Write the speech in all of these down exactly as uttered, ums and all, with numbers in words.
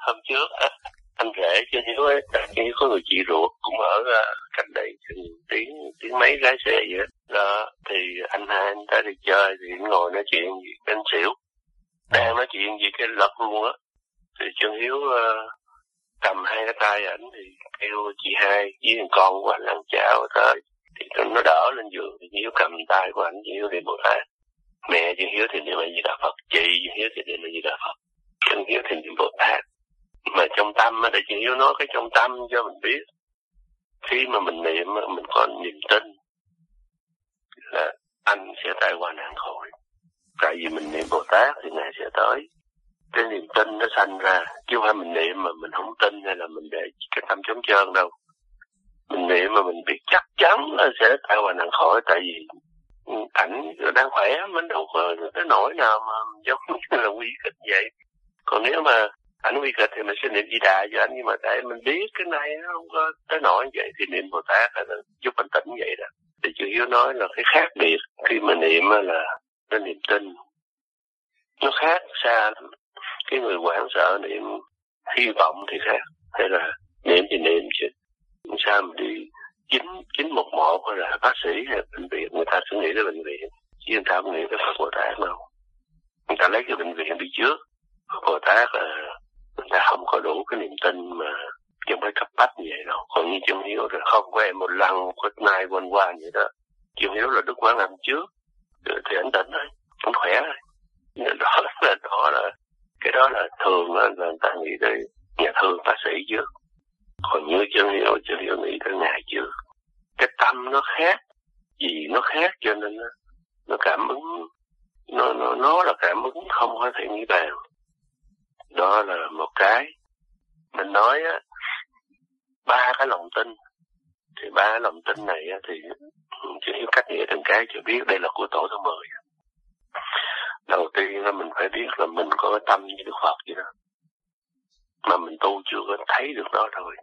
hôm trước á, anh rể cho Hiếu ấy, cho Hiếu có người chị ruột cũng ở uh, cách đây tiếng tiếng mấy lái xe vậy đó. Đó thì anh hai anh ta đi chơi thì ngồi nói chuyện gì anh xỉu, đang nói chuyện gì cái lật luôn á, thì Trương Hiếu uh, cầm hai cái tay ảnh thì kêu chị hai với thằng con của anh ăn cháo tới, thì nó đỡ lên giường thì Hiếu cầm tay của anh, Hiếu thì Bồ Tát, mẹ Trương Hiếu thì niệm A Di Đà Phật, chị Trương Hiếu thì niệm A Di Đà Phật, Trương Hiếu thì niệm Bồ Tát. Mà trong tâm á, để Trương Hiếu nói cái trong tâm cho mình biết, khi mà mình niệm mình có niềm tin là anh sẽ tai qua nạn khỏi, tại vì mình niệm Bồ Tát thì Ngài sẽ tới. Cái niềm tin nó sanh ra, chứ không phải mình niệm mà mình không tin hay là mình để cái tâm trống trơn đâu. Mình niệm mà mình biết chắc chắn là sẽ tai qua nạn khỏi, tại vì ảnh đang khỏe, mình đâu có cái nỗi nào mà giống như là nguy kịch vậy. Còn nếu mà ảnh nguy kịch thì mình sẽ niệm Di Đà cho anh, nhưng mà tại mình biết cái này nó không có tới nỗi vậy thì niệm Bồ Tát là giúp anh tỉnh vậy đó. Thì Chú Hiếu nói là cái khác biệt khi mà niệm là cái niềm tin nó khác xa lắm. Cái người hoảng sợ niệm hy vọng thì khác, hay là niệm thì niệm chứ sao mà đi chín chín một một hay là bác sĩ hay bệnh viện, người ta sẽ nghĩ tới bệnh viện chứ người ta không nghĩ tới Phật Bồ Tát đâu. Người ta lấy cái bệnh viện đi trước, Phật Bồ Tát là người ta không có đủ cái niềm tin mà trong cái cấp bách như vậy đâu. Còn như Trương Hiếu thì không có em một lần một nay quên qua vậy đó. Trương Hiếu là Đức Quán Âm trước thì anh tỉnh rồi, anh khỏe rồi. Đó là đó là cái đó là thường là người ta nghĩ tới nhà thương bác sĩ trước, còn như Trương Hiếu Trương Hiếu nghĩ tới Ngài trước. Cái tâm nó khác, vì nó khác cho nên nó, nó cảm ứng, nó nó nó là cảm ứng không có thể nghĩ bàn. Đó là một cái mình nói á, ba cái lòng tin. Thì ba cái lòng tin này á, thì Trương Hiếu cách nghĩa từng cái cho biết đây là của tổ thứ mười. Đầu tiên là mình phải biết là mình có cái tâm như Đức Phật vậy đó, mà mình tu chưa có thấy được nó thôi.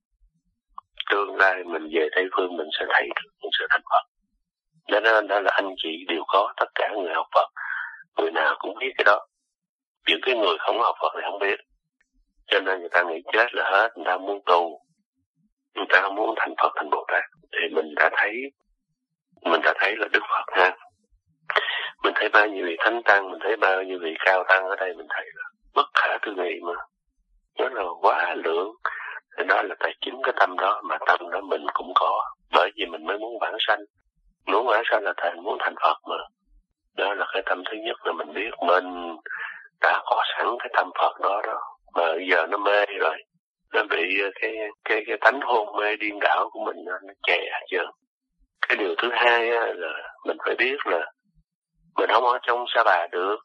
Tương lai mình về Tây Phương mình sẽ thấy được, mình sẽ thành Phật. Cho nên đó là anh chị đều có, tất cả người học Phật, người nào cũng biết cái đó. Những cái người không học Phật thì không biết. Cho nên người ta nghĩ chết là hết, người ta muốn tu, người ta không muốn thành Phật thành Bồ Tát. Thì mình đã thấy, mình đã thấy là Đức Phật ha. Mình thấy bao nhiêu vị thánh tăng, mình thấy bao nhiêu vị cao tăng ở đây, mình thấy là bất khả tư nghị mà. Nó là quá lượng. Thì đó là tại chính cái tâm đó, mà tâm đó mình cũng có. Bởi vì mình mới muốn vãng sanh. Muốn vãng sanh là thành muốn thành Phật mà. Đó là cái tâm thứ nhất là mình biết mình đã có sẵn cái tâm Phật đó đó. Mà bây giờ nó mê rồi. Nó bị cái cái cái tánh hôn mê điên đảo của mình nó chè chưa. Cái điều thứ hai á, là mình phải biết là mình không ở trong Sa Bà được.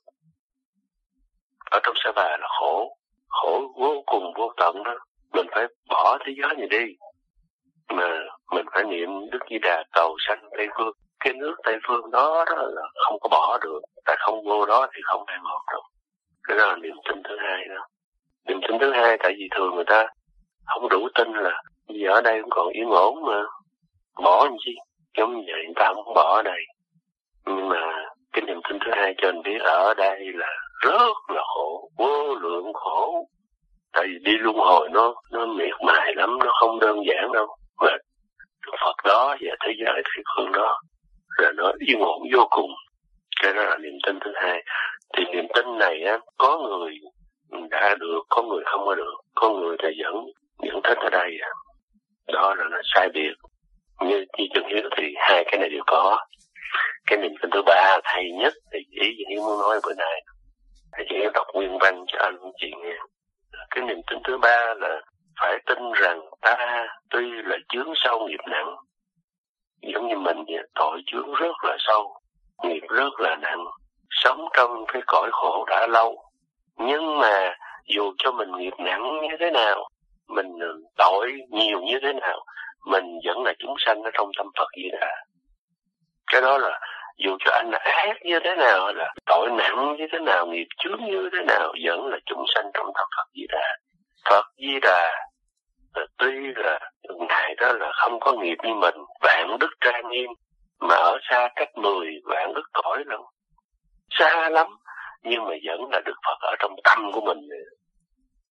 Ở trong Sa Bà là khổ, khổ vô cùng vô tận đó. Mình phải bỏ thế giới này đi, mà mình phải niệm Đức Di Đà cầu sanh Tây Phương. Cái nước Tây Phương đó, đó là không có bỏ được, tại không vô đó thì không an ổn đâu. Cái đó là niềm tin thứ hai đó. Niềm tin thứ hai tại vì thường người ta không đủ tin là vì ở đây cũng còn yên ổn mà, bỏ làm chi, giống như vậy người ta không bỏ ở đây. Nhưng mà cái niềm tin thứ hai cho mình biết ở đây là rất là khổ, vô lượng khổ. Tại vì đi luân hồi nó nó miệt mài lắm, nó không đơn giản đâu. Mà Đức Phật đó và thế giới Tây Phương đó là nó yên ổn vô cùng. Cái đó là niềm tin thứ hai. Thì niềm tin này á, có người đã được, có người không có được, có người ta vẫn vẫn thích ở đây. Đó là nó sai biệt. Như như Trương Hiếu thì hai cái này đều có. Cái niềm tin thứ ba hay nhất thì ý Trương Hiếu muốn nói bữa nay. Thì Trương Hiếu đọc nguyên văn cho anh chị nghe. Cái niềm tin thứ ba là phải tin rằng ta tuy là chướng sâu nghiệp nặng, giống như mình vậy, tội chướng rất là sâu, nghiệp rất là nặng, sống trong cái cõi khổ đã lâu. Nhưng mà dù cho mình nghiệp nặng như thế nào, mình tội nhiều như thế nào, mình vẫn là chúng sanh ở trong tâm Phật Di Đà. Cái đó là dù cho anh là ác như thế nào, là tội nặng như thế nào, nghiệp chướng như thế nào, vẫn là chúng sanh trong tâm Phật Di Đà. Phật Di Đà tuy là Ngài đó là không có nghiệp như mình, vạn đức trang nghiêm, mà ở xa cách mười vạn đức cõi lắm, xa lắm, nhưng mà vẫn là Đức Phật ở trong tâm của mình.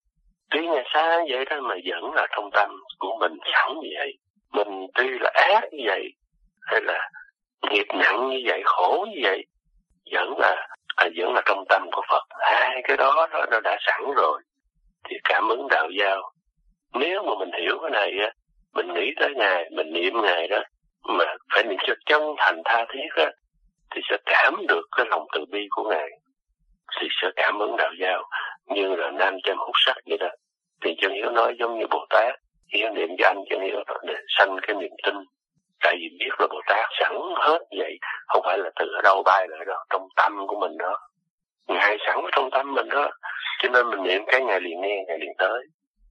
Tuy Ngài xa vậy đó mà vẫn là trong tâm của mình sẵn như vậy. Mình tuy là ác như vậy, hay là nghiệp nặng như vậy, khổ như vậy, vẫn là à, vẫn là trong tâm của Phật. Hai cái đó nó, nó đã sẵn rồi. Thì cảm ứng đạo giao. Nếu mà mình hiểu cái này á, mình nghĩ tới Ngài, mình niệm Ngài đó, mà phải niệm cho chân thành tha thiết á, thì sẽ cảm được cái lòng từ bi của Ngài. Thì sẽ cảm ứng đạo giao như là nam châm hút sắc vậy đó. Thì Chân Hiếu nói giống như Bồ Tát, Hiếu niệm cho anh Chân Hiếu đó để sanh cái niềm tin. Tại vì biết là Bồ Tát sẵn hết vậy, không phải là từ ở đâu bay lại đâu, trong tâm của mình đó. Ngài sẵn ở trong tâm mình đó, cho nên mình niệm cái Ngài liền nghe, Ngài liền tới.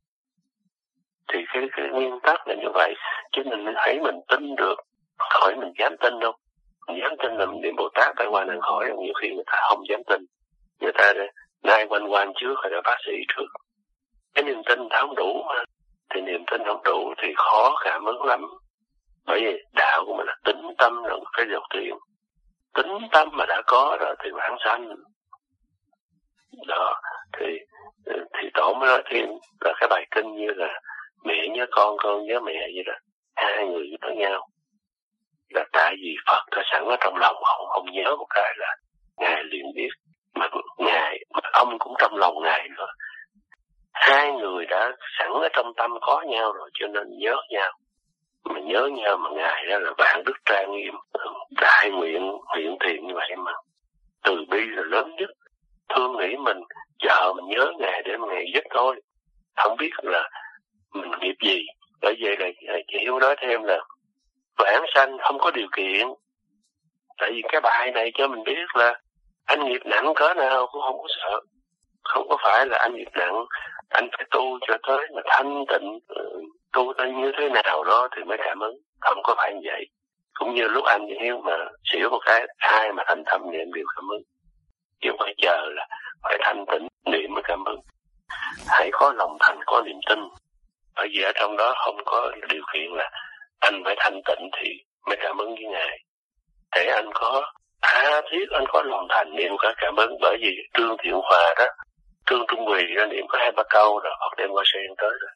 Thì cái, cái nguyên tắc là như vậy, chứ mình thấy mình tin được, khỏi mình dám tin đâu. Mình dám tin là mình niệm Bồ Tát tai qua nạn khỏi, nhiều khi người ta không dám tin. Người ta nay quanh quanh trước rồi là bác sĩ trước. Cái niềm tin ta không đủ mà. Thì niềm tin không đủ thì khó cảm ứng lắm. Bởi vì đạo của mình là tính tâm là cái đầu tiên. Tính tâm mà đã có rồi thì vãng sanh. Đó, thì thì Tổ mới nói thêm là cái bài kinh như là mẹ nhớ con, con nhớ mẹ vậy đó. Hai người với nhau. Là tại vì Phật đã sẵn ở trong lòng, không không nhớ một cái là Ngài liền biết. Mà Ngài, mà ông cũng trong lòng Ngài nữa. Hai người đã sẵn ở trong tâm có nhau rồi cho nên nhớ nhau. Mà nhớ nhau mà Ngài đó là vạn đức trang nghiêm, đại nguyện, nguyện thiện như vậy mà. Từ bi là lớn nhất. Thương nghĩ mình, chờ mình nhớ Ngài để mà Ngài giúp thôi. Không biết là mình nghiệp gì. Bởi vậy là chị Hiếu nói thêm là vãng sanh không có điều kiện. Tại vì cái bài này cho mình biết là anh nghiệp nặng cỡ nào cũng không có sợ. Không có phải là anh nghiệp nặng, anh phải tu cho tới mà thanh tịnh, tu tới như thế nào đó thì mới cảm ứng. Không có phải như vậy. Cũng như lúc anh Hiếu mà xỉu một cái, ai mà thành tâm niệm đều cảm ứng. Chứ phải chờ là phải thanh tịnh niệm mới cảm ứng. Hãy có lòng thành, có niềm tin. Bởi vì ở trong đó không có điều kiện là anh phải thanh tịnh thì mới cảm ứng với Ngài. Để anh có tha thiết, anh có lòng thành niệm có cảm ứng. Bởi vì Trương Thiện Hòa đó, Trương Trung Quỳ đó niệm có hai ba câu rồi Phật đem qua sen tới rồi.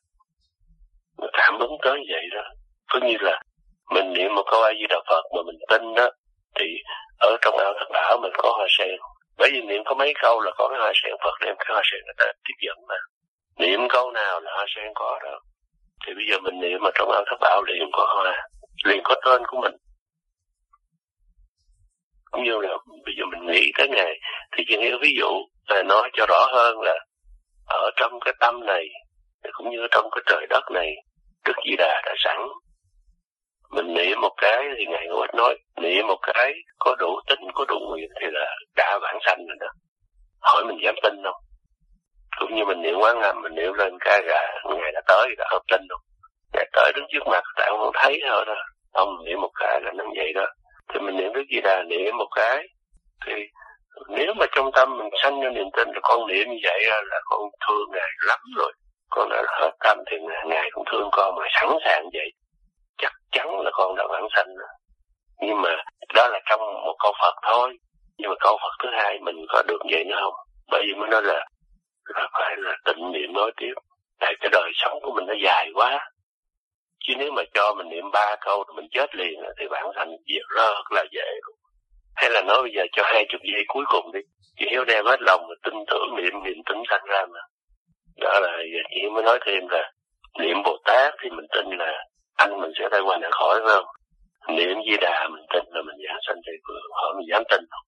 Cảm ứng tới vậy đó. Có như là mình niệm một câu A Di Đà Phật mà mình tin đó, thì ở trong ao Thất Bảo mình có hoa sen. Bởi vì niệm có mấy câu là có cái hoa sen, Phật đem cái hoa sen người ta tiếp dẫn mà. Niệm câu nào là hoa sen có đó. Thì bây giờ mình niệm mà trong ao Thất Bảo liền có hoa, liền có tên của mình. Cũng như là bây giờ mình nghĩ tới Ngài, thì chỉ nghĩa ví dụ là nói cho rõ hơn là ở trong cái tâm này, cũng như trong cái trời đất này, Đức Di Đà đã sẵn. Mình niệm một cái thì Ngài Ngũ Ích nói, niệm một cái có đủ tính, có đủ nguyện thì là đã vãng sanh rồi đó. Hỏi mình dám tin không? Cũng như mình niệm Quán Âm, mình niệm lên ca gà, Ngài đã tới, đã không tin đâu. Ngài tới đứng trước mặt, tại không thấy thôi đó. Ông niệm một cái là nó vậy đó. Thì mình niệm Đức Di Đà niệm một cái, thì nếu mà trong tâm mình sanh ra niềm tin là con niệm như vậy là con thương Ngài lắm rồi. Con đã hết tâm thì Ngài cũng thương con mà sẵn sàng vậy. Chắc chắn là con đã vãng sanh rồi. Nhưng mà đó là trong một câu Phật thôi. Nhưng mà câu Phật thứ hai mình có được vậy nữa không? Bởi vì mới nói là, là phải là tịnh niệm nói tiếp. Tại cái đời sống của mình nó dài quá. Chứ nếu mà cho mình niệm ba câu thì mình chết liền thì vãng sanh việc rất là dễ. Hay là nói bây giờ cho hai chục giây cuối cùng đi. Chị Hiếu đem hết lòng mà tin tưởng niệm niệm tính sanh ra mà. Đó là chị Hiếu mới nói thêm là niệm Bồ Tát thì mình tin là anh mình sẽ tai qua nạn khỏi, phải không? Niệm Di Đà mình tin là mình giảng sanh Tây Phương, hỏi mình dám tin không?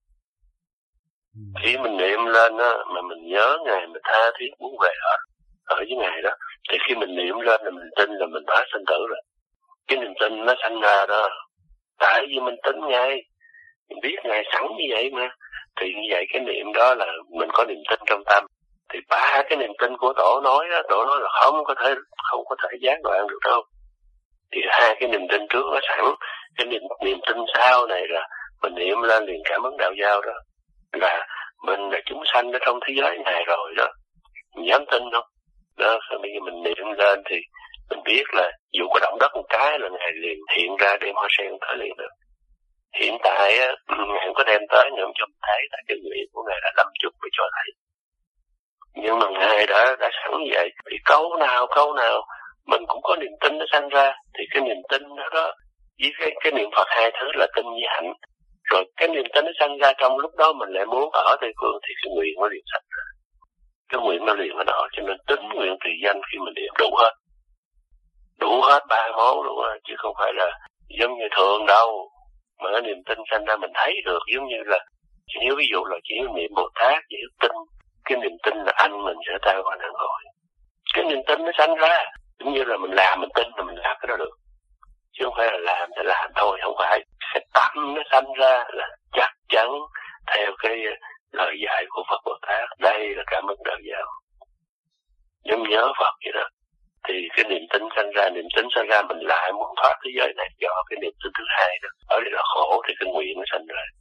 Ừ. Khi mình niệm lên á, mà mình nhớ Ngài, mình tha thiết muốn về ở, ở với Ngài đó, thì khi mình niệm lên là mình tin là mình đã sanh tử rồi. Cái niềm tin nó sanh ra đó, tại vì mình tin Ngài, mình biết Ngài sẵn như vậy mà, thì như vậy cái niệm đó là mình có niềm tin trong tâm. Thì ba cái niềm tin của Tổ nói đó, Tổ nói là không có thể không có thể gián đoạn được đâu. Thì hai cái niềm tin trước nó sẵn, cái niềm, niềm tin sau này là mình niệm lên liền cảm ứng đạo giao đó, là mình là chúng sanh ở trong thế giới này rồi đó, mình dám tin không? Đó, bây giờ mình niệm lên thì mình biết là dù có động đất một cái là Ngài liền hiện ra đem hoa sen tới liền được. Hiện tại á, Ngài không có đem tới, nhưng cho mình thấy là cái nguyện của Ngài là năm chục mới cho thấy. Nhưng mà Ngài đã đã sẵn vậy, thì câu nào câu nào mình cũng có niềm tin nó sanh ra, thì cái niềm tin đó đó với cái, cái niệm Phật hai thứ là tin với hạnh. Rồi cái niềm tin nó sanh ra, trong lúc đó mình lại muốn ở Tây Phương thì cái nguyện nó liền sanh ra. Cái nguyện nó liền ở đó, cho nên tính nguyện trì danh khi mình niệm đủ hết. Đủ hết ba món luôn á, chứ không phải là giống như thường đâu. Mà cái niềm tin sanh ra mình thấy được, giống như là nếu ví dụ là chỉ niệm Bồ Tát chỉ tin, cái niềm tin là anh mình sẽ ta qua nạn khỏi. Cái niềm tin nó sanh ra, giống như là mình làm mình tin là mình làm cái đó được. Chứ không phải là làm thì làm thôi, không phải. Cái tâm nó sanh ra là chắc chắn theo cái lời dạy của Phật Bồ Tát. Đây là cảm ơn đạo giáo. Giống nhớ Phật vậy đó. Thì cái niềm tin sanh ra, niềm tin sanh ra mình lại muốn thoát thế giới này do cái niềm tin thứ hai đó. Ở đây là khổ thì cái nguyện nó sanh ra.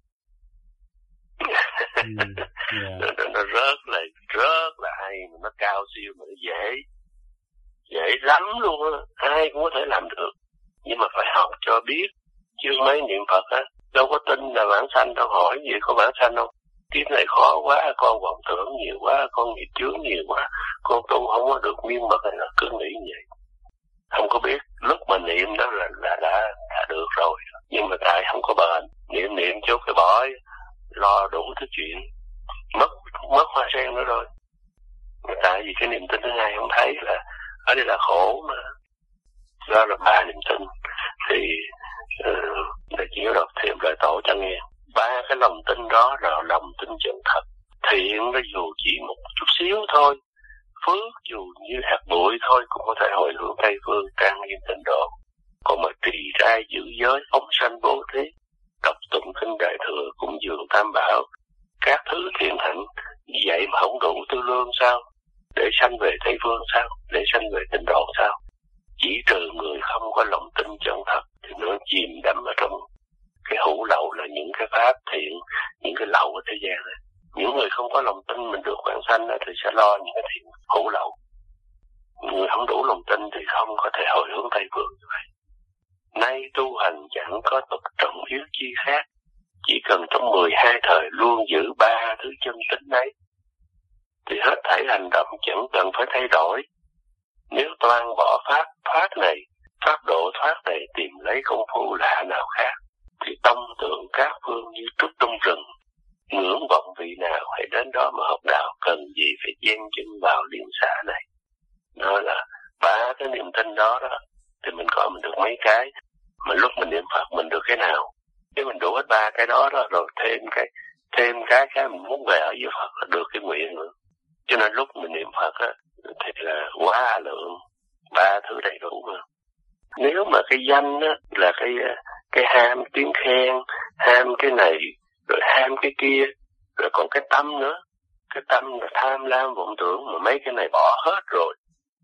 Mm, yeah. nó, nó, nó rất là rất là hay, nó cao siêu mà nó dễ dễ lắm luôn á, ai cũng có thể làm được, nhưng mà phải học cho biết. Chứ mấy niệm Phật á đâu có tin là vãng sanh đâu, hỏi gì có vãng sanh đâu. Kiếp này khó quá, con vọng tưởng nhiều quá, con nghiệp chướng nhiều quá, con tu không có được miên mật, hay là cứ nghĩ như vậy. Không có biết lúc mà niệm đó là, là đã, đã được rồi, nhưng mà tại không có bền, niệm niệm chút cái bỏ, lo đủ thứ chuyện, mất mất hoa sen nữa rồi. Tại vì cái niềm tin thứ hai không thấy là ở đây là khổ mà. Đó là ba niềm tin. Thì uh, để chỉ đọc thêm lời tổ cho nghe. Ba cái lòng tin đó là lòng tin chân thật. Thiện nó dù chỉ một chút xíu thôi, phước dù như hạt bụi thôi cũng có thể hồi hướng Tây Phương trang nghiêm tịnh độ. Còn mà trì trai giữ giới, phóng sanh bố thí, đọc tụng kinh đại thừa, cúng dường tam bảo, các thứ thiện hạnh vậy mà không đủ tư lương sao? Để sanh về Tây Phương sao? Để sanh về tịnh độ sao? Chỉ trừ người không có lòng tin chân thật thì nó chìm đắm ở trong cái hữu lậu, là những cái pháp thiện, những cái lậu ở thế gian này. Những người không có lòng tin mình được vãng sanh thì sẽ lo những cái thiện hữu lậu. Người không đủ lòng tin thì không có thể hồi hướng Tây Phương như vậy. Nay tu hành chẳng có tục trọng yếu chi khác, chỉ cần trong mười hai thời luôn giữ ba thứ chân tính ấy, thì hết thảy hành động chẳng cần phải thay đổi. Nếu toan bỏ pháp thoát này, pháp độ thoát này tìm lấy công phu lạ nào khác, thì tâm tượng các phương như trúc trong rừng, ngưỡng vọng vị nào hãy đến đó mà học đạo, cần gì phải chen chân vào liên xã này. Đó là ba cái niềm tin đó đó, thì mình coi mình được mấy cái, mà lúc mình niệm Phật mình được cái nào. Nếu mình đủ hết ba cái đó đó, rồi thêm cái thêm cái cái mình muốn về ở với Phật là được cái nguyện nữa. Cho nên lúc mình niệm Phật á thì là quá lượng, ba thứ đầy đủ mà. Nếu mà cái danh á là cái cái ham tiếng khen, ham cái này, rồi ham cái kia, rồi còn cái tâm nữa. Cái tâm là tham lam vọng tưởng, mà mấy cái này bỏ hết rồi.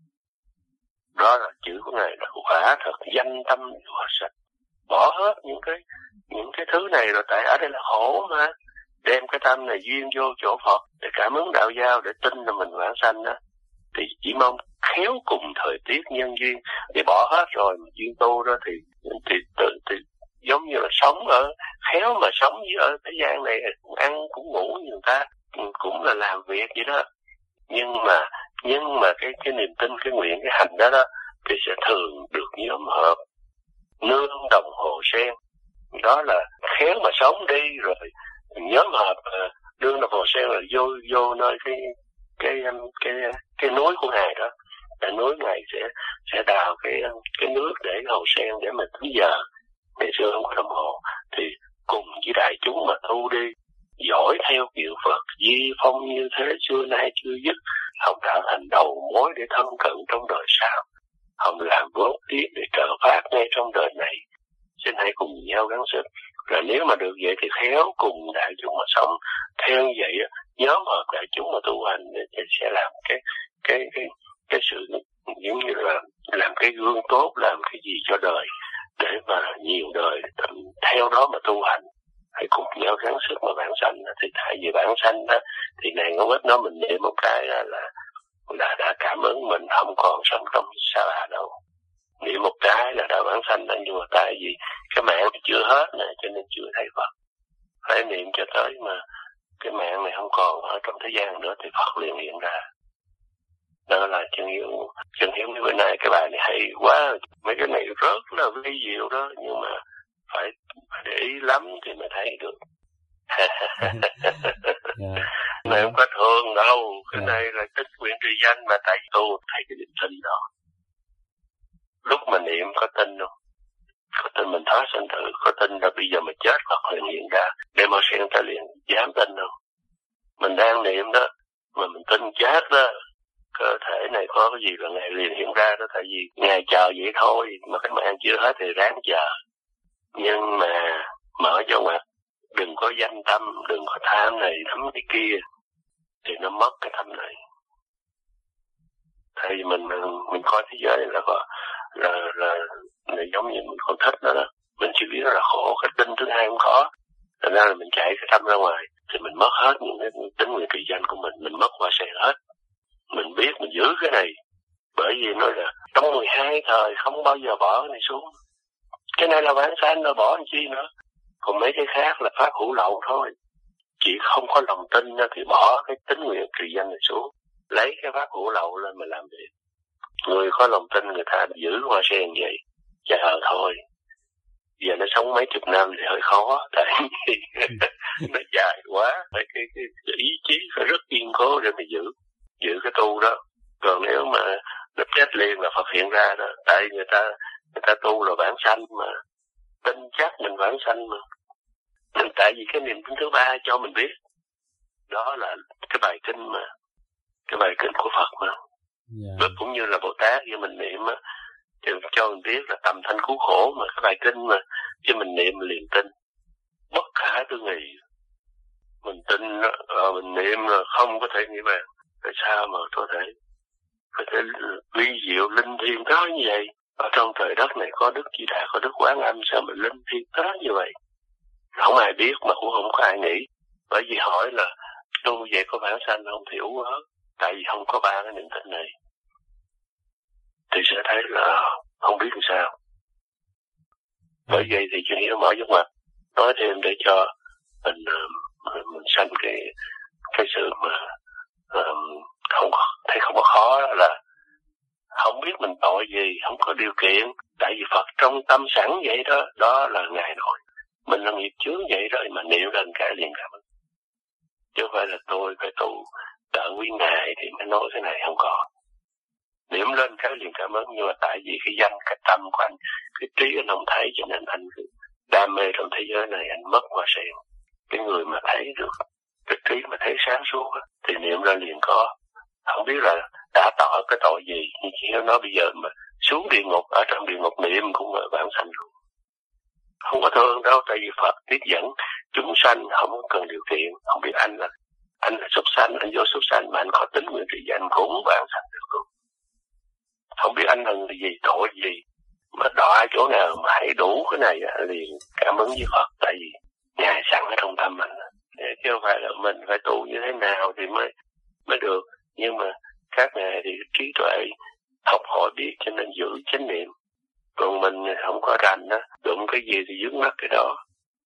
Đó là chữ của Ngài là quả thật danh tâm rửa sạch. Bỏ hết những cái những cái thứ này rồi, tại ở đây là khổ mà. Đem cái tâm này duyên vô chỗ Phật để cảm ứng đạo giao, để tin là mình vãng sanh đó. Thì chỉ mong khéo cùng thời tiết nhân duyên, để bỏ hết rồi mà duyên tu đó thì thì, thì, thì giống như là sống ở khéo mà sống với ở thế gian này, cũng ăn cũng ngủ như người ta, cũng là làm việc vậy đó. Nhưng mà nhưng mà cái cái niềm tin, cái nguyện, cái hành đó đó thì sẽ thường được nhóm hợp nương đồng hồ sen. Đó là khéo mà sống đi rồi nhóm hợp nương đồng hồ sen là vô vô nơi cái cái cái cái núi của Ngài đó. Tại núi Ngài sẽ sẽ đào cái cái nước để cái hồ sen để mà tính giờ. Ngày xưa không có đồng hồ thì cùng với đại chúng mà tu đi, dõi theo kiểu Phật, di phong như thế xưa nay chưa dứt. Hồng đạo thành đầu mối để thân cận trong đời sau. Hồng làm vốn tiếp để trợ phát ngay trong đời này. Xin hãy cùng nhau gắng sức. Rồi nếu mà được vậy thì khéo cùng đại chúng mà sống. Theo như vậy, nhóm hợp đại chúng mà tu hành thì sẽ làm cái cái cái cái sự giống như là làm cái gương tốt, làm cái gì cho đời để mà nhiều đời theo đó mà tu hành. Hãy cùng nhau gắng sức mà vãng sanh. Thì tại vì vãng sanh đó thì này ngón ích nó mình niệm một cái là là đã cảm ứng mình không còn sống trong sa la đâu. Niệm một cái là đã vãng sanh. Nhưng mà tại vì cái mạng chưa hết này cho nên chưa thấy Phật. Phải niệm cho tới mà cái mạng này không còn ở trong thế gian nữa thì Phật liền hiện ra. Đó là chân hiếu. Chân hiếu mấy bữa nay cái bài này hay quá, mấy cái này rất là vi diệu đó, nhưng mà phải, phải để ý lắm thì mới thấy được. Yeah. Này không có thường đâu, cái Yeah. này là tích nguyện trì danh mà tại tu thấy cái niềm tin đó. Lúc mà niệm có tin không? Có tin mình thoát sanh tử, có tin là bây giờ mình chết Phật liền hiện ra, để mà xem ta liền dám tin không? Mình đang niệm đó, mà mình tin chết đó, cơ thể này có cái gì là Ngài liền hiện ra đó, tại vì Ngài chờ vậy thôi, mà cái mạng chưa hết thì ráng chờ. Nhưng mà mở cho ngoặt, đừng có danh tâm, đừng có tham này, thấm cái kia, thì nó mất cái tâm này. Tại vì mình mình coi thế giới là có là là, là giống như mình không thích nó đó, mình chỉ biết nó là khổ, cái tin thứ hai không có, thành ra là mình chạy cái tâm ra ngoài, thì mình mất hết những cái tính nguyện trì danh của mình, mình mất qua xe hết. Mình biết mình giữ cái này, bởi vì nó là trong mười hai thời không bao giờ bỏ cái này xuống. Cái này là vãng sanh rồi, bỏ làm chi nữa. Còn mấy cái khác là pháp hữu lậu thôi. Chỉ không có lòng tin thì bỏ cái tính nguyện trì danh này xuống, lấy cái pháp hữu lậu lên mà làm việc. Người có lòng tin người ta giữ hoa sen vậy, chờ thôi. Giờ nó sống mấy chục năm thì hơi khó, tại vì nó dài quá, phải cái, cái, cái ý chí phải rất kiên cố để mà giữ, giữ cái tu đó. Còn nếu mà nó chết liền là Phật hiện ra đó, tại người ta người ta tu là vãng sanh mà, tin chắc mình vãng sanh mà. Nên tại vì cái niềm tin thứ ba cho mình biết, đó là cái bài kinh mà, cái bài kinh của Phật mà. Yeah. Cũng như là Bồ Tát với mình niệm á, thì cho mình biết là tầm thanh cứu khổ mà, cái bài kinh mà, chứ mình niệm mình liền tin, bất khả tư nghị. Mình tin, uh, mình niệm là không có thể nghĩ bàn. Tại sao mà có thể, có thể vi diệu linh thiêng tới như vậy? Ở trong trời đất này có Đức Di Đà, có Đức Quán Âm, sao mà linh thiêng tới như vậy? Không ai biết mà cũng không có ai nghĩ. Bởi vì hỏi là tu vậy có vãng sanh không thì ú ớ. Tại vì không có ba cái niềm tin này, thì sẽ thấy là không biết làm sao. Bởi vậy thì chuyện hiểu mở trước mặt, nói thêm để cho mình mình, mình sanh cái cái sự mà um, không thấy không có khó, đó là không biết mình tội gì, không có điều kiện. Tại vì Phật trong tâm sẵn vậy đó, đó là Ngài nói. Mình là nghiệp chướng vậy đó, mà niệm lên cái liền cảm ơn. Chứ không phải là tôi phải tu đợi quý Ngài thì mới nói cái này, không có. Niệm lên cái liền cảm ơn, nhưng mà tại vì cái danh, cái tâm của anh, cái trí anh không thấy, cho nên anh đam mê trong thế giới này, anh mất qua sen. Cái người mà thấy được, cái trí mà thấy sáng suốt thì niệm lên liền có. Không biết là đã tội cái tội gì, nhưng chỉ nói bây giờ mà xuống địa ngục, ở trong địa ngục niệm cũng là vãng sanh luôn. Không có thương đâu, tại vì Phật tiếp dẫn chúng sanh không cần điều kiện. Không biết anh là anh là súc sanh, anh vô súc sanh mà anh có tính nguyện trì danh cũng vãng sanh được luôn. Không biết anh là người gì, tội gì, mà đọa chỗ nào mà hãy đủ cái này liền cảm ứng với Phật, tại vì Ngài sẵn ở trong tâm mình. Chứ không phải là mình phải tu như thế nào thì mới mới được. Nhưng mà các ngài thì trí tuệ học hỏi biết, cho nên giữ chánh niệm. Còn mình không có rành đó, đụng cái gì thì dướng mắt cái đó.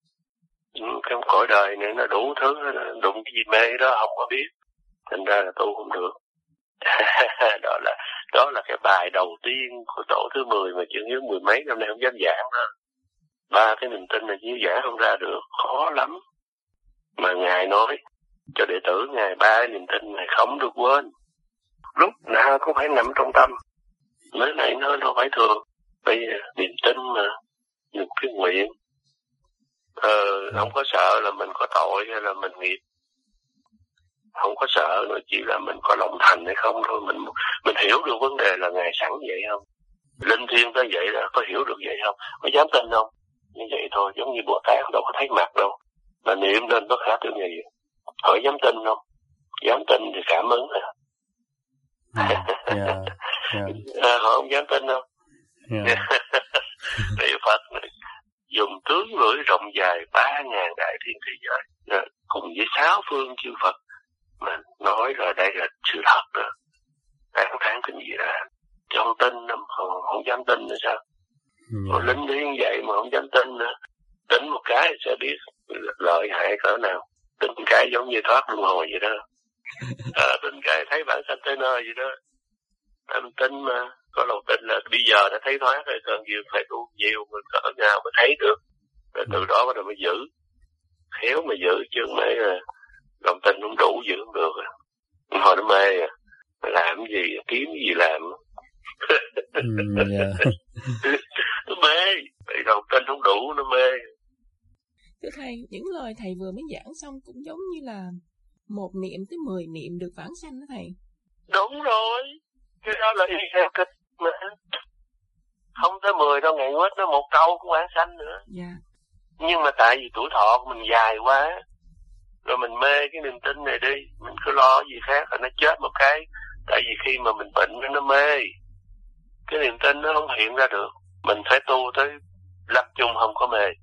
Cái cõi đời này nó đủ thứ, đụng cái gì mê đó không có biết, thành ra là tu không được. đó là đó là cái bài đầu tiên của tổ thứ mười mà Chữ Hiếu mười mấy năm nay không dám giảng đó. Ba cái niềm tin là chỉ giảng không ra được, khó lắm. Mà Ngài nói cho đệ tử Ngài ba cái niềm tin này không được quên, lúc nào cũng phải nằm trong tâm. Mới này nói đâu phải thường. Bây giờ niềm tin mà, những cái nguyện, ờ, không có sợ là mình có tội hay là mình nghiệp, không có sợ nữa, chỉ là mình có lòng thành hay không thôi. Mình mình hiểu được vấn đề là Ngài sẵn vậy không? Linh thiêng tới vậy là có hiểu được vậy không? Có dám tin không? Như vậy thôi, giống như Bồ Tát đâu có thấy mặt đâu, mà niệm lên có khả tưởng gì. Hỏi dám tin không? Dám tin thì cảm ứng à. Yeah, yeah, yeah. À, họ không dám tin đâu. Yeah. Thì Phật này dùng tướng lưỡi rộng dài ba ngàn đại thiên thế giới, cùng với sáu phương chư Phật mà nói rồi đây là sự thật đó. Tán thán cái gì ra, chứ không tin, không, không dám tin nữa sao? Yeah. Linh thiêng vậy mà không dám tin nữa. Tính một cái sẽ biết lợi hại cỡ nào. Tình cái giống như thoát luân hồi vậy đó. À, tình cái thấy bản sanh tới nơi vậy đó. Anh tin mà, có lòng tin là bây giờ đã thấy thoát rồi, cần gì phải tu nhiều, mình cỡ nào mới thấy được. Rồi từ đó bắt đầu mới giữ. Khéo mà giữ chứ mấy là lòng tin không đủ giữ không được. Hồi nó mê à. Làm gì, kiếm gì làm. Ừ, yeah. Nó mê, vì lòng tin không đủ nó mê. Thưa Thầy, những lời Thầy vừa mới giảng xong cũng giống như là một niệm tới mười niệm được vãng sanh đó Thầy. Đúng rồi, cái đó là y theo kịch mà. Không tới mười đâu, ngày quết nó một câu cũng vãng sanh nữa. Dạ. Yeah. Nhưng mà tại vì tuổi thọ của mình dài quá, rồi mình mê cái niềm tin này đi, mình cứ lo gì khác rồi nó chết một cái. Tại vì khi mà mình bệnh nó mê, cái niềm tin nó không hiện ra được. Mình phải tu tới lâm chung không có mê.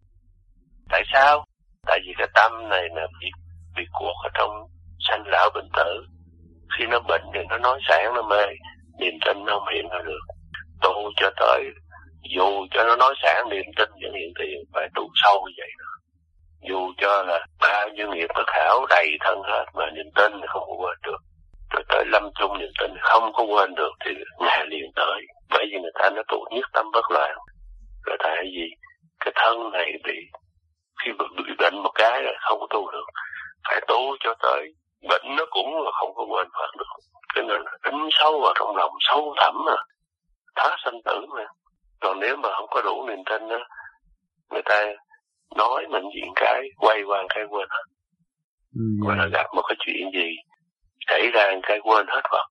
Tại sao? Tại vì cái tâm này là bị, bị cuộc ở trong sanh lão bệnh tử. Khi nó bệnh thì nó nói sản nó mê, niềm tin nó không hiện ra được. Tu cho tới, dù cho nó nói sản niềm tin vẫn hiện tiền, phải tu sâu như vậy đó. Dù cho là bao nhiêu nghiệp bất hảo đầy thân hết mà niềm tin thì không có quên được. Rồi tới lâm chung niềm tin không có quên được thì ngày liền tới. Bởi vì người ta nó tu nhất tâm bất loạn. Rồi tại vì cái thân này bị, khi bị bệnh một cái là không có tu được. Phải tu cho tới bệnh nó cũng không có quên Phật được. Cho nên đánh sâu vào trong lòng, sâu thẳm mà. Thoát sanh tử mà. Còn nếu mà không có đủ niềm tin đó, người ta nói mình chuyện cái, quay qua cái quên hết. Hoặc là gặp một cái chuyện gì, xảy ra cái quên hết Phật.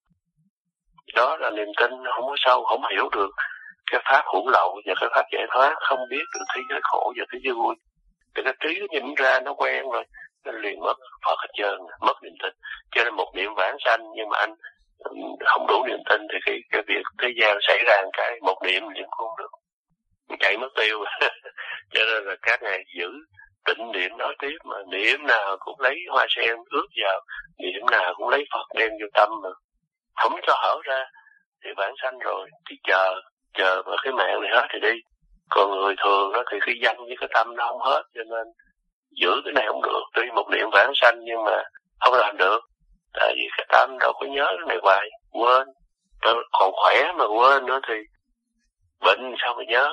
Đó là niềm tin không có sâu, không hiểu được cái pháp hữu lậu và cái pháp giải thoát, không biết được thế giới khổ và thế giới vui. Thì cái trí nó nhìn ra, nó quen rồi, nó liền mất Phật hết trơn, mất niềm tin. Cho nên một niệm vãng sanh, nhưng mà anh không đủ niềm tin thì cái, cái việc thế gian xảy ra một cái, một niệm liền cũng không được. Chạy mất tiêu. Cho nên là các ngài giữ tịnh niệm nói tiếp mà, niệm nào cũng lấy hoa sen ướp vào, niệm nào cũng lấy Phật đem vô tâm mà. Không cho hở ra thì vãng sanh rồi, thì chờ, chờ mà cái mạng này hết thì đi. Còn người thường đó thì cái danh với cái tâm nó không hết, cho nên giữ cái này không được. Tuy một niệm vãng sanh nhưng mà không làm được. Tại vì cái tâm đâu có nhớ cái này hoài, quên. Còn khỏe mà quên nữa thì bệnh sao mà nhớ.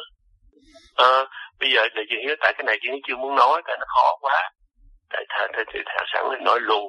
À, bây giờ là chị Hiếu, tại cái này chị Hiếu chưa muốn nói, tại nó khó quá. Tại thà thì thà sẵn thì nói luôn.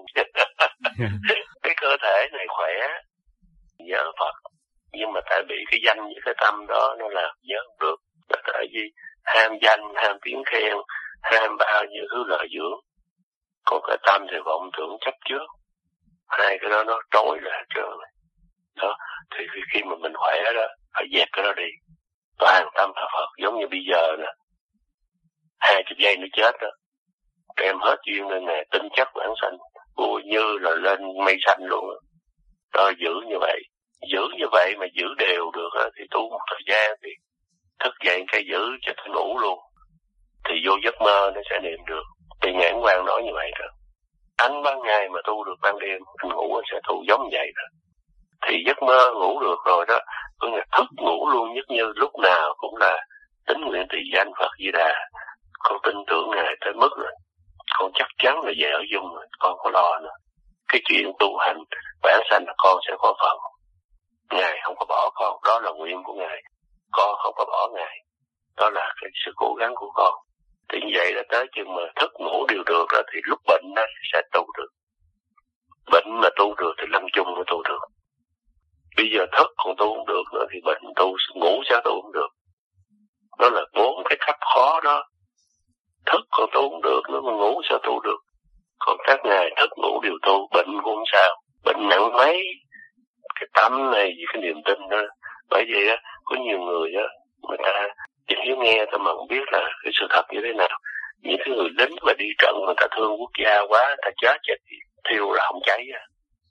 Cái cơ thể này khỏe, nhớ Phật. Nhưng mà tại bị cái danh với cái tâm đó nó làm nhớ không được. Là tại vì ham danh, ham tiếng khen, ham bao nhiêu thứ lợi dưỡng. Còn cái tâm thì vọng tưởng chấp trước. Hai cái đó nó trối ra trơn. Đó, thì khi mà mình khỏe đó, phải dẹp cái đó đi. Toàn tâm là Phật, giống như bây giờ nè. Hai chục giây nữa chết đó. Em hết duyên lên nè, tính chất bản sanh. Vui như là lên mây xanh luôn đó. Đó, giữ như vậy. Giữ như vậy mà giữ đều được đó, thì tu một thời gian thì thức dậy cái giữ cho tới ngủ luôn. Thì vô giấc mơ nó sẽ niệm được. Thì Ngạn Quang nói như vậy đó. Anh ban ngày mà tu được ban đêm, anh ngủ anh sẽ tu giống vậy đó. Thì giấc mơ ngủ được rồi đó, có nghĩa thức ngủ luôn, nhất như lúc nào cũng là tín nguyện trì danh Phật Di Đà. Con tin tưởng Ngài tới mức rồi, con chắc chắn là về ở dung rồi, con có lo nữa. Cái chuyện tu hành, bản sanh là con sẽ có phần. Ngài không có bỏ con, đó là nguyện của Ngài. Con không có bỏ Ngài, đó là cái sự cố gắng của con. Thì như vậy là tới chừng mà thức ngủ đều được đó, thì lúc bệnh đó sẽ tu được. Bệnh mà tu được thì lâm chung mới tu được. Bây giờ thức còn tu không được nữa thì bệnh tu, ngủ sao tu không được. Đó là bốn cái cấp khó đó. Thức còn tu không được nữa mà ngủ sao tu được. Còn các ngài thức ngủ đều tu, bệnh cũng không sao. Bệnh nặng mấy, cái tâm này với cái niềm tin đó. Bởi vậy á, có nhiều người á, người ta chỉ hiếu nghe thôi mà không biết là cái sự thật như thế nào. Những cái người lính mà đi trận người ta thương quốc gia quá, người ta chết chết thì thiêu là không cháy à.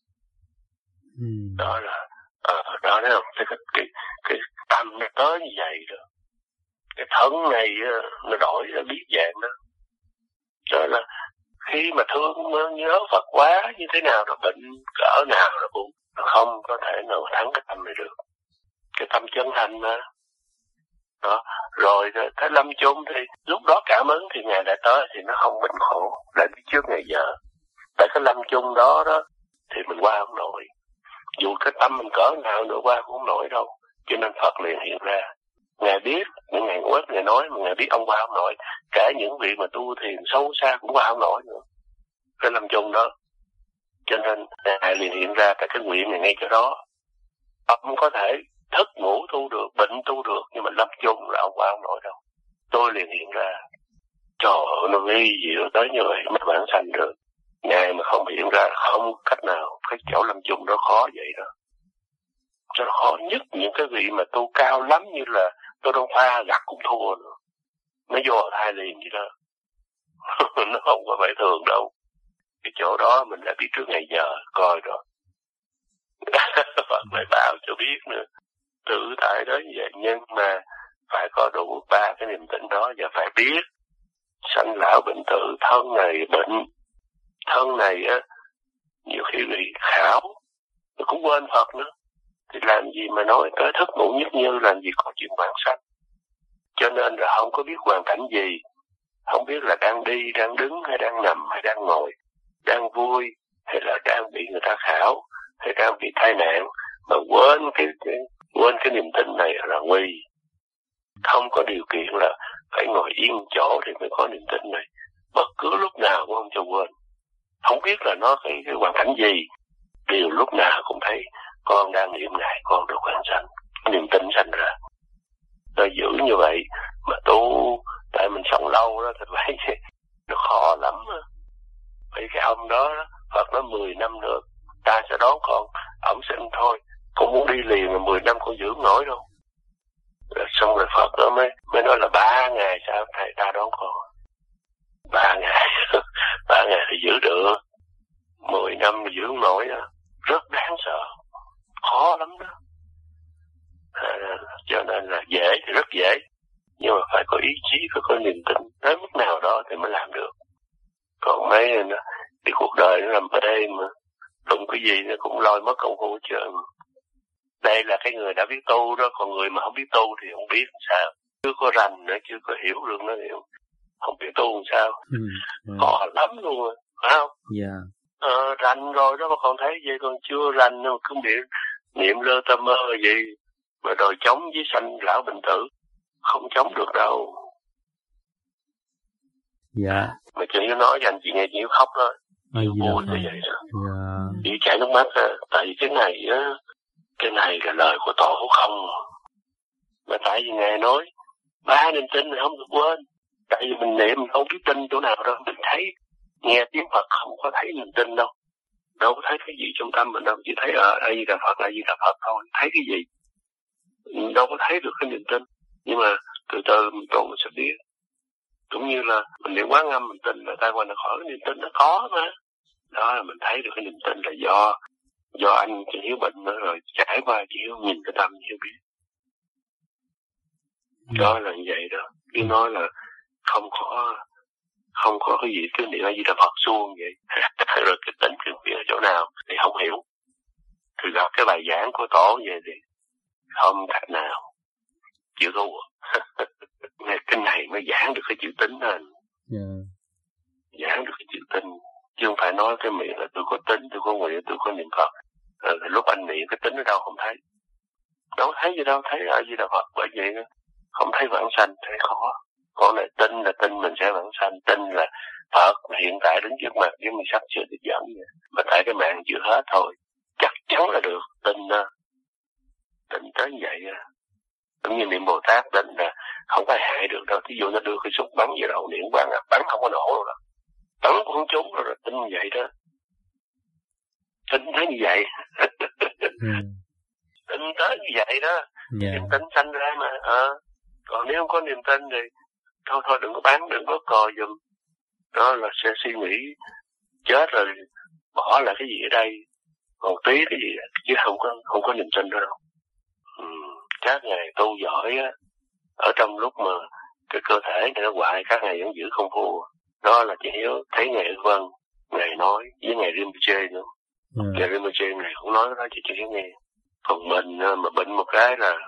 Ừ. Đó là à, đó thấy không? Cái, cái, cái, cái tâm nó tới như vậy rồi. Cái thân này nó đổi ra biết dạng đó. Đó là khi mà thương nhớ Phật quá như thế nào, nó bệnh cỡ nào nó cũng nó không có thể nào thắng cái tâm này được. Cái tâm chân thành mà. Đó. Rồi tới lâm chung thì lúc đó cảm ứng thì Ngài đã tới thì nó không bệnh khổ, lại biết trước ngày giờ. Tại cái lâm chung đó đó thì mình qua không nổi. Dù cái tâm mình cỡ nào nữa qua cũng không nổi đâu. Cho nên Phật liền hiện ra. Ngài biết, những Ngài quét Ngài nói mà Ngài biết ông qua không nổi. Cả những vị mà tu thiền sâu xa cũng qua không nổi nữa. Cái lâm chung đó. Cho nên Ngài liền hiện ra tại cái nguyện này ngay chỗ đó. Ông có thể thức ngủ tu được, bệnh tu được, nhưng mà lâm chung là ông qua không nổi đâu. Tôi liền hiện ra. Trời ơi, nó vi diệu tới như vậy mà bản sanh được. Ngài mà không hiện ra không cách nào. Cái chỗ lâm chung đó khó vậy đó. Cho khó nhất những cái vị mà tu cao lắm như là Tô Đông Pha gặt cũng thua nữa. Nó vô thai liền vậy đó. Nó không có phải thường đâu. Cái chỗ đó mình đã biết trước ngày giờ coi rồi. Phật lại bảo cho biết nữa. Tự tại đó như vậy, nhưng mà phải có đủ ba cái niềm tin đó và phải biết sanh lão bệnh tử, thân này bệnh, thân này á nhiều khi bị khảo, nó cũng quên Phật nữa. Thì làm gì mà nói tới thức ngủ nhất như, làm gì có chuyện vãng sanh. Cho nên là không có biết hoàn cảnh gì, không biết là đang đi, đang đứng, hay đang nằm, hay đang ngồi, đang vui, hay là đang bị người ta khảo, hay đang bị tai nạn, mà quên cái, cái quên cái niềm tin này là nguy. Không có điều kiện là phải ngồi yên chỗ để mới có niềm tin này. Bất cứ lúc nào cũng không cho quên. Không biết là nó cái, cái hoàn cảnh gì, điều lúc nào cũng thấy con đang niệm Ngài, con được hoàn sanh, niềm tin sanh ra. Nó giữ như vậy mà tu, tại mình sống lâu đó thì phải nó khó lắm. Vậy cái ông đó, Phật nói mười năm nữa ta sẽ đón con, ổng sinh thôi, con muốn đi liền mà mười năm con giữ không nổi đâu. Rồi xong rồi Phật nó mới mới nói là ba ngày sao thầy ta đón con. Ba ngày, ba ngày thì giữ được, mười năm mà giữ không nổi đó, rất đáng sợ, khó lắm đó. À, cho nên là dễ thì rất dễ, nhưng mà phải có ý chí, phải có niềm tin, tới mức nào đó thì mới làm được. Còn mấy nó, cái cuộc đời nó làm bê mà, đụng cái gì nó cũng lôi mất công phu chuyện. Đây là cái người đã biết tu đó, còn người mà không biết tu thì không biết làm sao. Chưa có rành nữa, chưa có hiểu được nó hiểu. Không biết tu làm sao. Ừ, yeah. Khó lắm luôn rồi, phải không? Dạ. Yeah. Ờ, rành rồi đó mà còn thấy vậy, còn chưa rành nữa, cứ niệm, niệm lơ tơ mơ vậy. Mà đòi chống với sanh lão bệnh tử, không chống được đâu. Dạ. Yeah. Mà chuyện nó nói dành chị nghe chị khóc đó. Yêu buồn như vậy đó. Dạ. Chị chảy nước mắt á, tại vì cái này á, cái này là lời của Tổ không. Mà tại vì Ngài nói, ba niềm tin thì không được quên. Tại vì mình niệm mình không biết tin chỗ nào đâu, mình thấy, nghe tiếng Phật không có thấy niềm tin đâu. Đâu có thấy cái gì trong tâm mình đâu, chỉ thấy ở đây là Phật, là gì là Phật thôi, thấy cái gì. Mình đâu có thấy được cái niềm tin. Nhưng mà từ từ mình tu mình sẽ biết. Cũng như là mình niệm Quán Âm mình tin là tai qua là khỏi, cái niềm tin nó có mà. Đó là mình thấy được cái niềm tin là do do anh chị Hiếu bệnh nữa rồi trải qua chị Hiếu nhìn cái tâm chị Hiếu biết. Đó là như vậy đó. Cứ nói là không có không có cái gì cứ niệm gì là Phật suông vậy. Rồi cái tỉnh trường viện ở chỗ nào thì không hiểu. Thì gặp cái bài giảng của Tổ vậy thì không cách nào chịu thua. Cái này mới giảng được cái chữ tính lên. Yeah. Giảng được cái chữ tính. Chứ không phải nói cái miệng là tôi có tính, tôi có nguyện, tôi có niệm Phật. Rồi lúc anh niệm cái tính ở đâu không thấy. Đâu thấy gì đâu, thấy ở gì là Phật. Bởi vậy không thấy vãng sanh, thấy khó. Còn này tin là tin mình sẽ vãng sanh, tin là Phật hiện tại đứng trước mặt với mình sắp sửa được dẫn vậy. Mà tại cái mạng chưa hết thôi. Chắc chắn là được, tin đó. Tin tới như vậy á. Cũng như niệm Bồ Tát tin là không có hại được đâu. Thí dụ nó đưa cái súng bắn vào đầu niệm bắn, bắn không có nổ đâu. Bắn cũng không trúng rồi, rồi tin như vậy đó. Tin tới như vậy. ừ. Tin tới như vậy đó. Yeah. Niềm tin sanh ra mà. À. Còn nếu không có niềm tin thì thôi thôi đừng có bán, đừng có cò dùm. Đó là sẽ suy nghĩ chết rồi bỏ lại cái gì ở đây. Còn tí cái gì chứ không có không có niềm tin đó đâu. Ừ. Các ngài tu giỏi á, ở trong lúc mà cái cơ thể này nó hoại, các ngài vẫn giữ công phu. Đó là chỉ Hiếu thấy ngài Vân, ngài nói với ngài Rinpoche nữa. Ừ. Ngài Rinpoche ngài cũng nói đó cho chị Hiếu nghe. Còn mình mà bệnh một cái là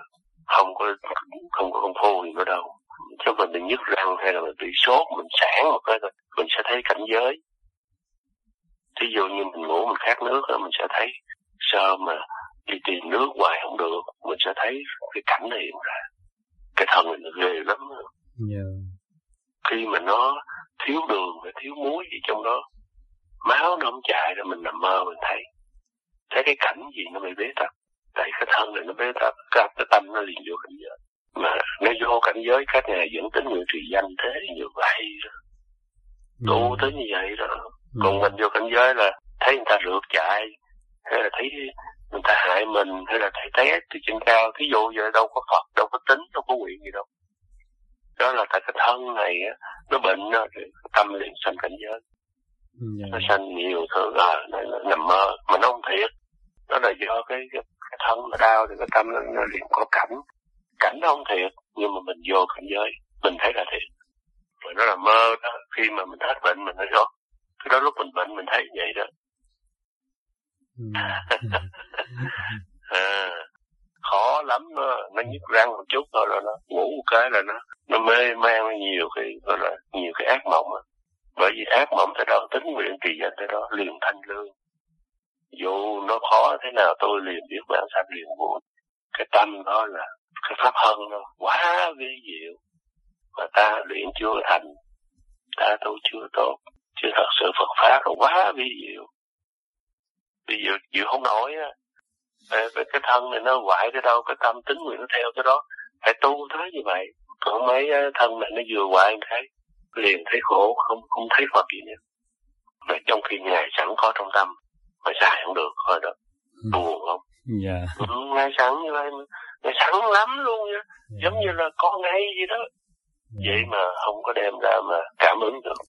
không có không có công phu gì nữa đâu. Chứ mình bị nhức răng hay là mình bị sốt, mình sản một cái thôi, mình sẽ thấy cảnh giới. Thí dụ như mình ngủ mình khát nước rồi mình sẽ thấy sao mà đi tìm nước hoài không được, mình sẽ thấy cái cảnh này hiện ra. Cái thân này nó ghê lắm. Yeah. Khi mà nó thiếu đường và thiếu muối gì trong đó, máu nó không chạy ra, mình nằm mơ mình thấy thấy cái cảnh gì nó bị bế tắc. Tại cái thân này nó bế tắc, cái, cái tâm nó liền vô cảnh giới. Mà nó vô cảnh giới các ngày dẫn tính nguyện trì danh thế như vậy đó. Tu Yeah. tới như vậy đó. Yeah. Còn mình vô cảnh giới là thấy người ta rượt chạy, hay là thấy người ta hại mình, hay là thấy té từ trên cao. Thí dụ vậy đâu có Phật, đâu có tính, đâu có nguyện gì đâu. Đó là tại cái thân này á, nó bệnh đó, tâm liền sanh cảnh giới. Yeah. Nó sanh nhiều thường à, nó, nó nằm mơ, mà nó không thiệt. Đó là do cái, cái, cái thân nó đau thì cái tâm nó, nó liền có cảnh. Cảnh nó không thiệt, nhưng mà mình vô cảnh giới, mình thấy là thiệt. Rồi nó là mơ đó, khi mà mình hết bệnh mình nói rõ. Cái đó lúc mình bệnh mình thấy vậy đó. À, khó lắm đó. Nó nhức răng một chút thôi là nó ngủ một cái là nó nó mê man nhiều cái gọi là nhiều cái ác mộng á. Bởi vì ác mộng tới đó tính nguyện trì danh tới đó liền thanh lương. Dù nó khó thế nào tôi liền biết bản sanh liền buồn. Cái tâm đó là cái pháp thân đó quá vi diệu. Mà ta luyện chưa thành, ta tu chưa tốt, chứ thật sự Phật pháp là quá vi diệu. Vi diệu chịu không nổi á. Về cái thân này nó hoại tới đâu, cái tâm tính nguyện nó theo tới đó. Phải tu tới như vậy. Còn mấy thân này nó vừa hoại thấy, liền thấy khổ, không không thấy Phật gì nữa. Mà trong khi Ngài sẵn có trong tâm, mà xài không được thôi đó. Buồn không? Dạ. Yeah. Ừ, Ngài sẵn như vậy, Ngài sẵn lắm luôn nha. Yeah. Giống như là con ngay gì đó. Yeah. Vậy mà không có đem ra mà cảm ứng được.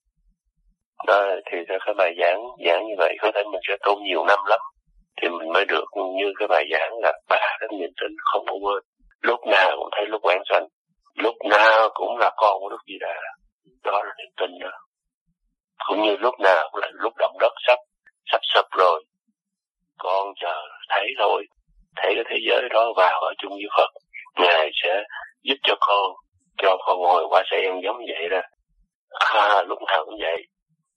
Đó thì cái bài giảng giảng như vậy có thể mình sẽ tu nhiều năm lắm thì mình mới được như cái bài giảng là ba cái niềm tin không có quên. Lúc nào cũng thấy lúc quán sanh, lúc nào cũng là con của Đức Di Đà. Đó là niềm tin đó. Cũng như lúc nào cũng là lúc động đất sắp sắp sập rồi, con chờ thấy thôi, thấy cái thế giới đó vào ở chung với Phật, Ngài sẽ giúp cho con, cho con ngồi qua sen giống vậy đó. À, lúc nào cũng vậy.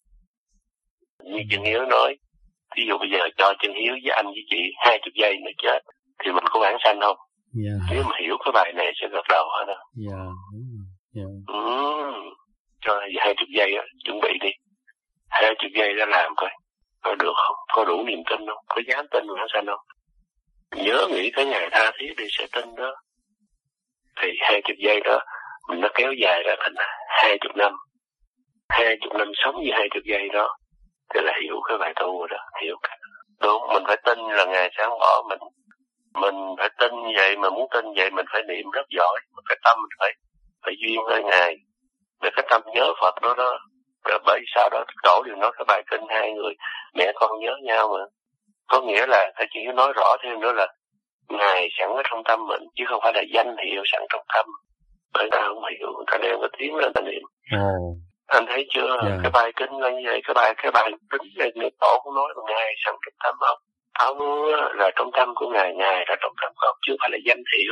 Như Chân Hiếu nói, ví dụ bây giờ cho Chân Hiếu với anh với chị hai chục giây nữa chết, thì mình có vãng sanh không? Yeah. Nếu mà hiểu cái bài này sẽ gật đầu hết đó. Yeah. Yeah. Ừ, cho hai chục giây đó, chuẩn bị đi. Hai chục giây ra làm coi, có được không? Có đủ niềm tin không? Có dám tin vãng sanh không? Nhớ nghĩ tới Ngài tha thiết đi sẽ tin đó. Thì hai chục giây đó, mình nó kéo dài ra thành hai chục năm. Hai chục năm sống với hai chục giây đó, thì là hiểu cái bài tu rồi đó, hiểu cái. Đúng, mình phải tin là Ngài sáng bỏ mình. Mình phải tin vậy, mà muốn tin vậy mình phải niệm rất giỏi. Cái tâm mình phải, phải duyên với Ngài. Để cái tâm nhớ Phật đó đó. Rồi bởi sau đó Tổ đều nói cái bài kinh hai người, mẹ con nhớ nhau mà. Có nghĩa là, thầy chỉ nói rõ thêm nữa là Ngài sẵn ở trong tâm mình, chứ không phải là danh hiệu sẵn trong tâm. Bởi ta không hiểu, ta đem cái tiếng lên ta niệm. Oh. Anh thấy chưa? Yeah. Cái bài kinh là như vậy, cái bài cái bài kinh này người Tổ cũng nói là Ngài sẵn trong tâm ông. Ông là trong tâm của Ngài, Ngài là trong tâm của ông, chứ không phải là danh hiệu.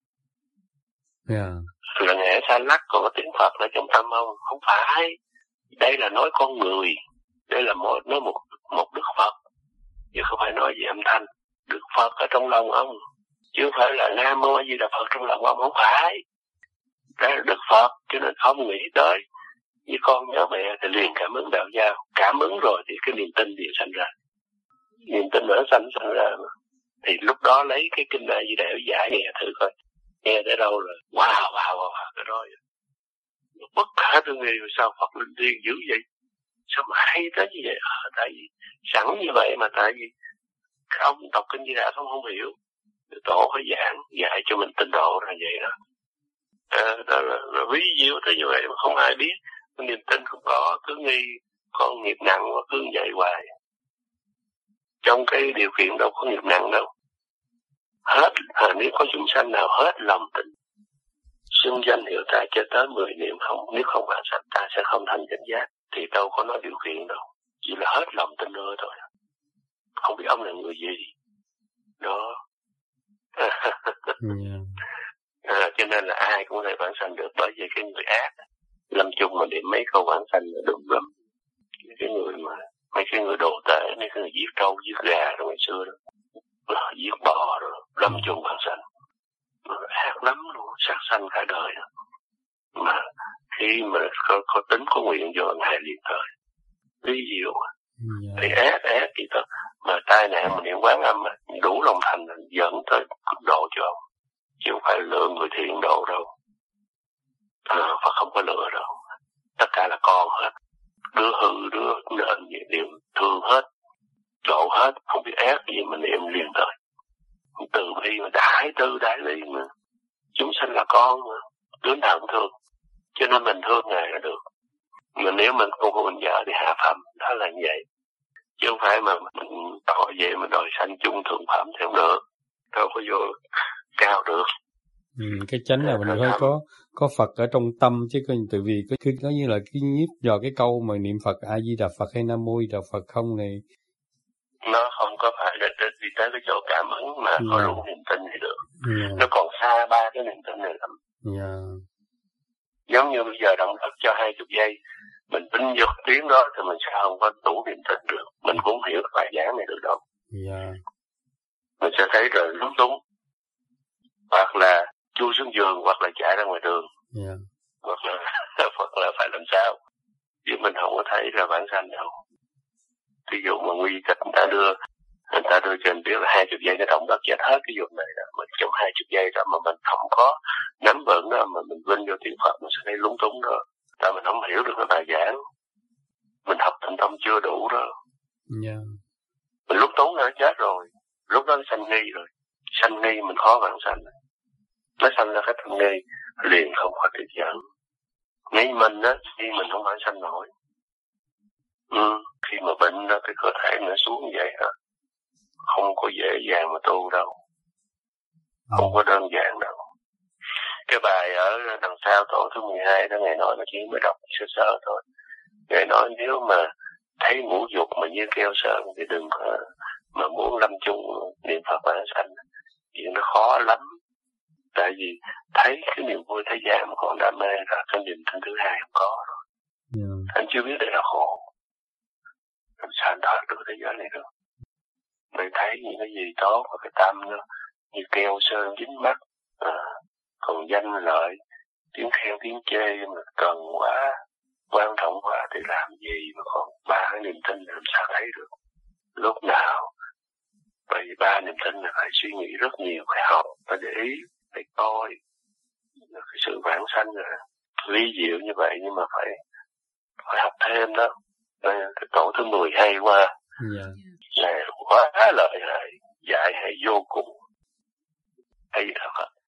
Yeah. Là Ngài xa lắc, còn có tiếng Phật là trong tâm ông. Không phải. Đây là nói con người. Đây là một, nói một, một Đức Phật. Chứ không phải nói về âm thanh. Đức Phật ở trong lòng ông. Chứ không phải là Nam Mô A Di Đà Phật trong lòng ông. Không phải. Đây là Đức Phật. Cho nên không nghĩ tới. Như con nhớ mẹ thì liền cảm ứng đạo giao. Cảm ứng rồi thì cái niềm tin liền sanh ra. Niềm tin ở sanh sanh ra mà. Thì lúc đó lấy cái kinh này gì để giải nghe thử coi. Nghe tới đâu rồi. Wow, wow, wow, wow. Cái đó bất khả tư nghị. Sao Phật linh thiêng dữ vậy? Sao mà hay tới như vậy? À, tại vì sẵn như vậy mà tại vì ông đọc kinh Di Đà không không hiểu. Tổ phải giảng dạy cho mình tinh độ là vậy đó. À, đó là, là ví dụ tới như vậy mà không ai biết. Niềm tin không có, cứ nghi con nghiệp nặng và cứ vậy hoài. Trong cái điều kiện đâu có nghiệp nặng đâu. Hết, à, nếu có chúng sanh nào hết lòng tin, xưng danh hiệu ta cho tới mười niệm không, nếu không vãng sanh ta sẽ không thành chánh giác, thì đâu có nói điều kiện đâu. Chỉ là hết lòng tin nữa thôi. Không biết ông là người gì. Đó. Yeah. cho nên là ai cũng có thể vãng sanh được. Bởi vì cái người ác lâm chung mà niệm mấy câu vãng sanh là đúng lắm. Cái người mà mấy cái người đồ tể, mấy cái người giết trâu giết gà rồi ngày xưa đó, giết bò rồi lâm chung vãng sanh, ác lắm luôn, sát sanh cả đời đó. Mà khi mà có, có tính có nguyện vô anh hai liền thời ví dụ yeah. Thì ác ác gì đó mà tai nạn mà niệm quán âm mà đủ lòng thành là dẫn tới độ cho ông, chứ không phải lựa người thiện độ đâu. À, Phật không có lựa đâu, tất cả là con hết, đứa hư đứa nên niệm thương hết, độ hết, không biết ác gì mà niệm liền thời. Từ bi mà đại tư đại lý mà, chúng sanh là con mà, đứa nào cũng thương, cho nên mình thương Ngài là được. Mà nếu mình không có mình vợ thì hạ phẩm, đó là như vậy. Chứ không phải mà mình tội về mình đòi sanh chung thượng phẩm thì không được, đâu có vô cao được. Ừ, cái chánh là mình phải có có Phật ở trong tâm, chứ từ vì cái cứ có như là cái nhiếp vào cái câu mà niệm Phật A Di Đà Phật hay Nam Mô Di Đà Phật không này, nó không có phải là đi tới cái chỗ cảm ứng mà yeah. Có đủ niềm tin thì được. Yeah. Nó còn xa ba cái niềm tin này lắm. Yeah. Giống như bây giờ động đất cho hai chục giây, mình tin vô tiếng đó thì mình sẽ không có đủ niềm tin được. Mình cũng hiểu bài giảng này được đâu. Yeah. Mình sẽ thấy rồi lúng túng, hoặc là chui xuống giường, hoặc là chạy ra ngoài đường, yeah. hoặc là hoặc là phải làm sao, chứ mình không có thấy ra bản sanh đâu. Ví dụ mà nguy kịch người ta đưa người ta đưa cho mình biết là hai chục giây nó động đất chết hết cái vùng này đó, mình trong hai chục giây đó mà mình không có nắm vững đó mà mình vinh vô tiếng Phật mình sẽ thấy lúng túng đó. Tại mình không hiểu được cái bài giảng, mình học thành tâm chưa đủ đó. Yeah. Mình lúc túng nó chết rồi, lúc đó nó sanh nghi rồi, sanh nghi mình khó vãng sanh, nó sanh ra cái tâm nghi liền không có tiếp dẫn. Ngay mình á, khi mình không vãng sanh nổi. Ừ, khi mà bệnh đó cái cơ thể nó xuống như vậy hả, không có dễ dàng mà tu đâu, không có đơn giản đâu. Cái bài ở đằng sau tổ thứ mười hai đó, Ngài nói là chỉ mới đọc sơ sơ thôi. Ngài nói nếu mà thấy ngũ dục mà như keo sơn thì đừng có mà muốn lâm chung niệm Phật vãng sanh, chuyện nó khó lắm. Tại vì thấy cái niềm vui thế gian mà còn đam mê ra, cái niềm tin thứ hai không có rồi. Yeah. Anh chưa biết đây là khổ, làm sao anh thoát được thế giới này được. Mình thấy những cái gì tốt và cái tâm nó như keo sơn dính mắt, à, còn danh lợi, tiếng khen tiếng chê mà cần quá, quan trọng quá thì làm gì mà còn ba cái niềm tin làm sao thấy được. Lúc nào bởi vì ba niềm tin là phải suy nghĩ rất nhiều, phải học, phải để ý, phải coi cái sự vãng sanh rồi lý diệu như vậy, nhưng mà phải phải học thêm đó. Cái tổ thứ mười hay qua, yeah. Này quá lợi hại, dạy hay vô cùng, hay thật.